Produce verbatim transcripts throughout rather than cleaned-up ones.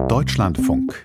Deutschlandfunk.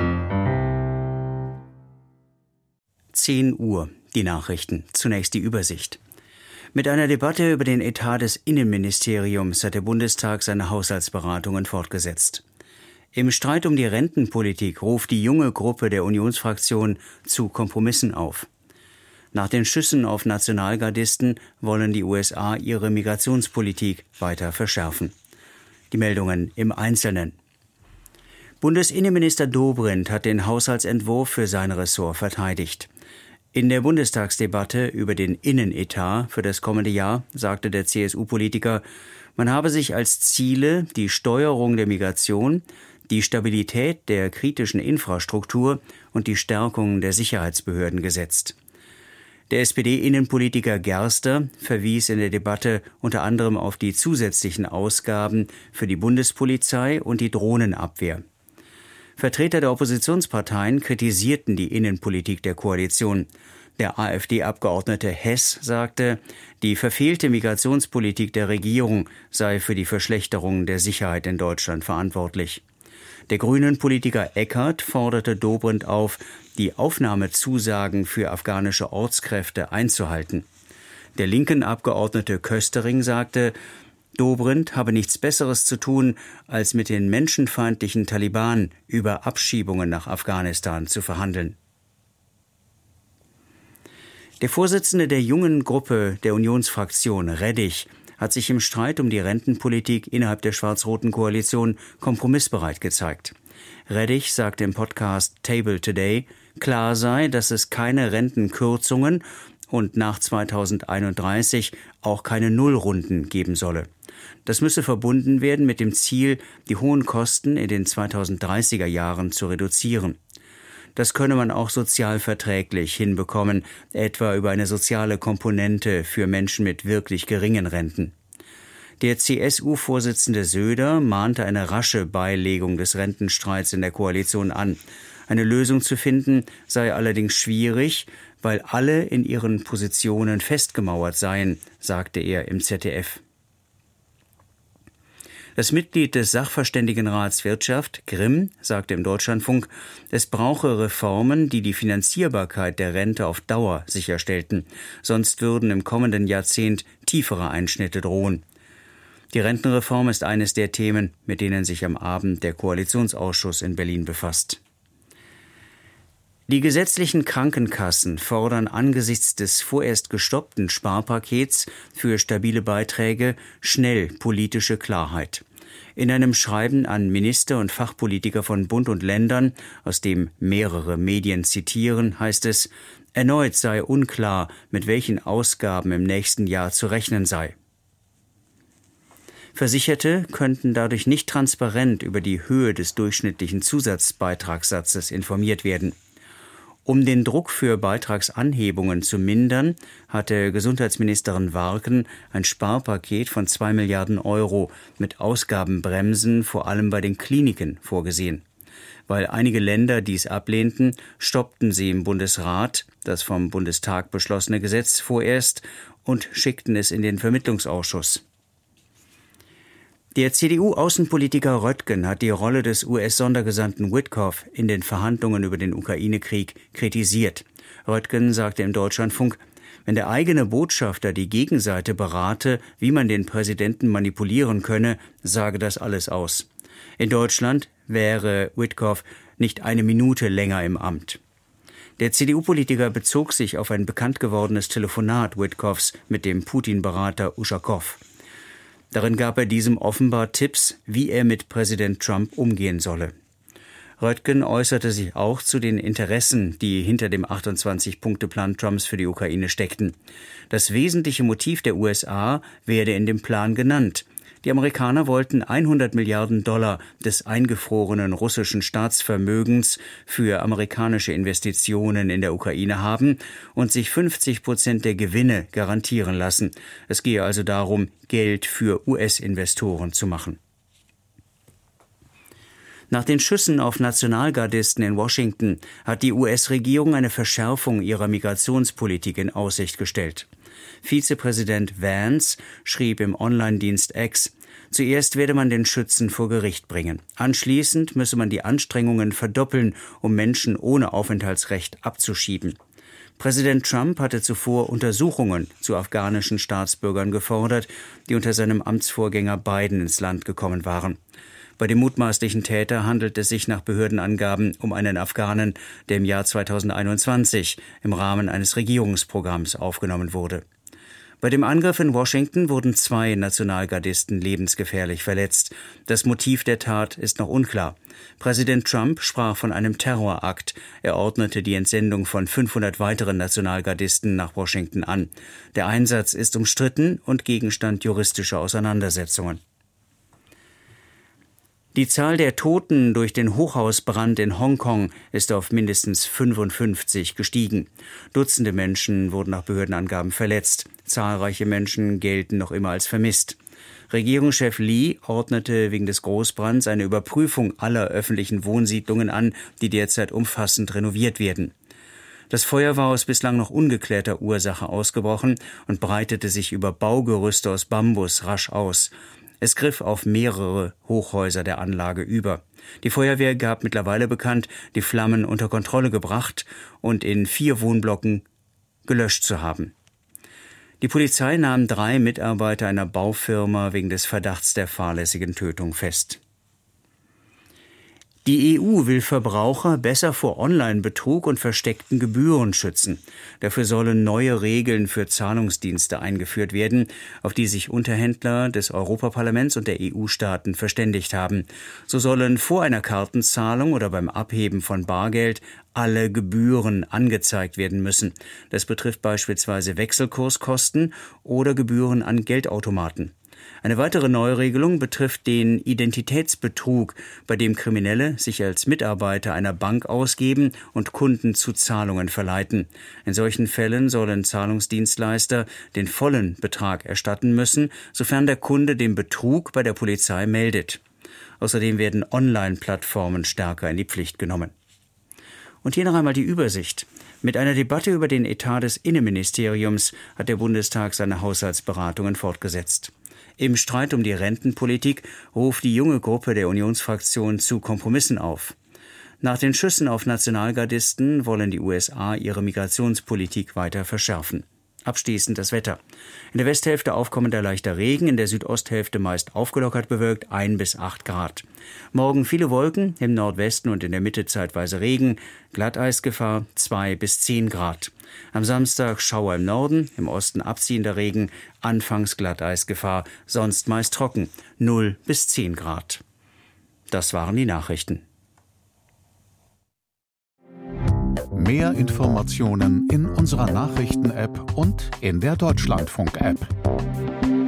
zehn Uhr, die Nachrichten. Zunächst die Übersicht. Mit einer Debatte über den Etat des Innenministeriums hat der Bundestag seine Haushaltsberatungen fortgesetzt. Im Streit um die Rentenpolitik ruft die junge Gruppe der Unionsfraktion zu Kompromissen auf. Nach den Schüssen auf Nationalgardisten wollen die U S A ihre Migrationspolitik weiter verschärfen. Die Meldungen im Einzelnen. Bundesinnenminister Dobrindt hat den Haushaltsentwurf für sein Ressort verteidigt. In der Bundestagsdebatte über den Innenetat für das kommende Jahr sagte der C S U-Politiker, man habe sich als Ziele die Steuerung der Migration, die Stabilität der kritischen Infrastruktur und die Stärkung der Sicherheitsbehörden gesetzt. Der S P D-Innenpolitiker Gerster verwies in der Debatte unter anderem auf die zusätzlichen Ausgaben für die Bundespolizei und die Drohnenabwehr. Vertreter der Oppositionsparteien kritisierten die Innenpolitik der Koalition. Der AfD-Abgeordnete Hess sagte, die verfehlte Migrationspolitik der Regierung sei für die Verschlechterung der Sicherheit in Deutschland verantwortlich. Der Grünen-Politiker Eckert forderte Dobrindt auf, die Aufnahmezusagen für afghanische Ortskräfte einzuhalten. Der linken Abgeordnete Köstering sagte, Dobrindt habe nichts Besseres zu tun, als mit den menschenfeindlichen Taliban über Abschiebungen nach Afghanistan zu verhandeln. Der Vorsitzende der jungen Gruppe der Unionsfraktion, Reddich, hat sich im Streit um die Rentenpolitik innerhalb der schwarz-roten Koalition kompromissbereit gezeigt. Reddich sagte im Podcast Table Today, klar sei, dass es keine Rentenkürzungen und nach zweitausendeinunddreißig auch keine Nullrunden geben solle. Das müsse verbunden werden mit dem Ziel, die hohen Kosten in den zweitausenddreißiger Jahren zu reduzieren. Das könne man auch sozial verträglich hinbekommen, etwa über eine soziale Komponente für Menschen mit wirklich geringen Renten. Der C S U-Vorsitzende Söder mahnte eine rasche Beilegung des Rentenstreits in der Koalition an. Eine Lösung zu finden sei allerdings schwierig, weil alle in ihren Positionen festgemauert seien, sagte er im Z D F. Das Mitglied des Sachverständigenrats Wirtschaft, Grimm, sagte im Deutschlandfunk, es brauche Reformen, die die Finanzierbarkeit der Rente auf Dauer sicherstellten. Sonst würden im kommenden Jahrzehnt tiefere Einschnitte drohen. Die Rentenreform ist eines der Themen, mit denen sich am Abend der Koalitionsausschuss in Berlin befasst. Die gesetzlichen Krankenkassen fordern angesichts des vorerst gestoppten Sparpakets für stabile Beiträge schnell politische Klarheit. In einem Schreiben an Minister und Fachpolitiker von Bund und Ländern, aus dem mehrere Medien zitieren, heißt es, erneut sei unklar, mit welchen Ausgaben im nächsten Jahr zu rechnen sei. Versicherte könnten dadurch nicht transparent über die Höhe des durchschnittlichen Zusatzbeitragssatzes informiert werden. Um den Druck für Beitragsanhebungen zu mindern, hatte Gesundheitsministerin Warken ein Sparpaket von zwei Milliarden Euro mit Ausgabenbremsen vor allem bei den Kliniken vorgesehen. Weil einige Länder dies ablehnten, stoppten sie im Bundesrat das vom Bundestag beschlossene Gesetz vorerst und schickten es in den Vermittlungsausschuss. Der C D U-Außenpolitiker Röttgen hat die Rolle des U S-Sondergesandten Witkoff in den Verhandlungen über den Ukraine-Krieg kritisiert. Röttgen sagte im Deutschlandfunk, wenn der eigene Botschafter die Gegenseite berate, wie man den Präsidenten manipulieren könne, sage das alles aus. In Deutschland wäre Witkoff nicht eine Minute länger im Amt. Der C D U-Politiker bezog sich auf ein bekannt gewordenes Telefonat Witkoffs mit dem Putin-Berater Uschakow. Darin gab er diesem offenbar Tipps, wie er mit Präsident Trump umgehen solle. Röttgen äußerte sich auch zu den Interessen, die hinter dem achtundzwanzig-Punkte-Plan Trumps für die Ukraine steckten. Das wesentliche Motiv der U S A werde in dem Plan genannt. Die Amerikaner wollten hundert Milliarden Dollar des eingefrorenen russischen Staatsvermögens für amerikanische Investitionen in der Ukraine haben und sich fünfzig Prozent der Gewinne garantieren lassen. Es gehe also darum, Geld für U S-Investoren zu machen. Nach den Schüssen auf Nationalgardisten in Washington hat die U S-Regierung eine Verschärfung ihrer Migrationspolitik in Aussicht gestellt. Vizepräsident Vance schrieb im Online-Dienst X, Zuerst werde man den Schützen vor Gericht bringen. Anschließend müsse man die Anstrengungen verdoppeln, um Menschen ohne Aufenthaltsrecht abzuschieben. Präsident Trump hatte zuvor Untersuchungen zu afghanischen Staatsbürgern gefordert, die unter seinem Amtsvorgänger Biden ins Land gekommen waren. Bei dem mutmaßlichen Täter handelt es sich nach Behördenangaben um einen Afghanen, der im Jahr zweitausendeinundzwanzig im Rahmen eines Regierungsprogramms aufgenommen wurde. Bei dem Angriff in Washington wurden zwei Nationalgardisten lebensgefährlich verletzt. Das Motiv der Tat ist noch unklar. Präsident Trump sprach von einem Terrorakt. Er ordnete die Entsendung von fünfhundert weiteren Nationalgardisten nach Washington an. Der Einsatz ist umstritten und Gegenstand juristischer Auseinandersetzungen. Die Zahl der Toten durch den Hochhausbrand in Hongkong ist auf mindestens fünfundfünfzig gestiegen. Dutzende Menschen wurden nach Behördenangaben verletzt. Zahlreiche Menschen gelten noch immer als vermisst. Regierungschef Lee ordnete wegen des Großbrands eine Überprüfung aller öffentlichen Wohnsiedlungen an, die derzeit umfassend renoviert werden. Das Feuer war aus bislang noch ungeklärter Ursache ausgebrochen und breitete sich über Baugerüste aus Bambus rasch aus. Es griff auf mehrere Hochhäuser der Anlage über. Die Feuerwehr gab mittlerweile bekannt, die Flammen unter Kontrolle gebracht und in vier Wohnblöcken gelöscht zu haben. Die Polizei nahm drei Mitarbeiter einer Baufirma wegen des Verdachts der fahrlässigen Tötung fest. Die E U will Verbraucher besser vor Online-Betrug und versteckten Gebühren schützen. Dafür sollen neue Regeln für Zahlungsdienste eingeführt werden, auf die sich Unterhändler des Europaparlaments und der E U-Staaten verständigt haben. So sollen vor einer Kartenzahlung oder beim Abheben von Bargeld alle Gebühren angezeigt werden müssen. Das betrifft beispielsweise Wechselkurskosten oder Gebühren an Geldautomaten. Eine weitere Neuregelung betrifft den Identitätsbetrug, bei dem Kriminelle sich als Mitarbeiter einer Bank ausgeben und Kunden zu Zahlungen verleiten. In solchen Fällen sollen Zahlungsdienstleister den vollen Betrag erstatten müssen, sofern der Kunde den Betrug bei der Polizei meldet. Außerdem werden Online-Plattformen stärker in die Pflicht genommen. Und hier noch einmal die Übersicht. Mit einer Debatte über den Etat des Innenministeriums hat der Bundestag seine Haushaltsberatungen fortgesetzt. Im Streit um die Rentenpolitik ruft die junge Gruppe der Unionsfraktion zu Kompromissen auf. Nach den Schüssen auf Nationalgardisten wollen die U S A ihre Migrationspolitik weiter verschärfen. Abschließend das Wetter. In der Westhälfte aufkommender leichter Regen, in der Südosthälfte meist aufgelockert bewölkt, ein bis acht Grad. Morgen viele Wolken, im Nordwesten und in der Mitte zeitweise Regen, Glatteisgefahr zwei bis zehn Grad. Am Samstag Schauer im Norden, im Osten abziehender Regen, anfangs Glatteisgefahr, sonst meist trocken, null bis zehn Grad. Das waren die Nachrichten. Mehr Informationen in unserer Nachrichten-App und in der Deutschlandfunk-App.